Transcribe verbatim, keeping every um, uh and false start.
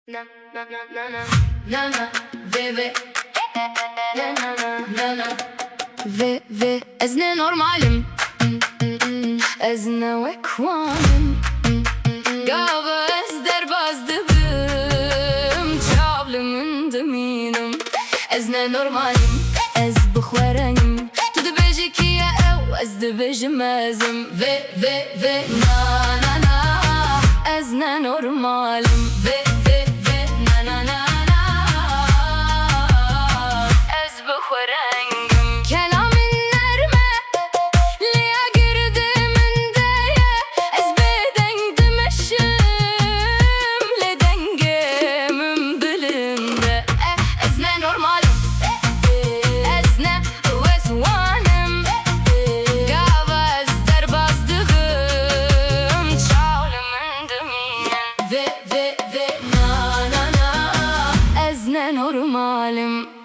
Na na na na na na na ve ve na na na na na ve ve ez ne normalim ez ne vekvanım gava ez derbazdım çavlımın deminim ez ne normalim ez bixwerenim tu dibêjî ki ye ew ez dibêjim ezim ve ve ve na na na ez ne normalim ve ve ve na na na na ez bixwerengim kelamın nerme liya girdimin deye ez bedengdim eşim le dengemim bilinde ez ne normalim ez ne vezvanim gava ez derbazdım çavlımın deminim ve ve ve na na na ez ne normalim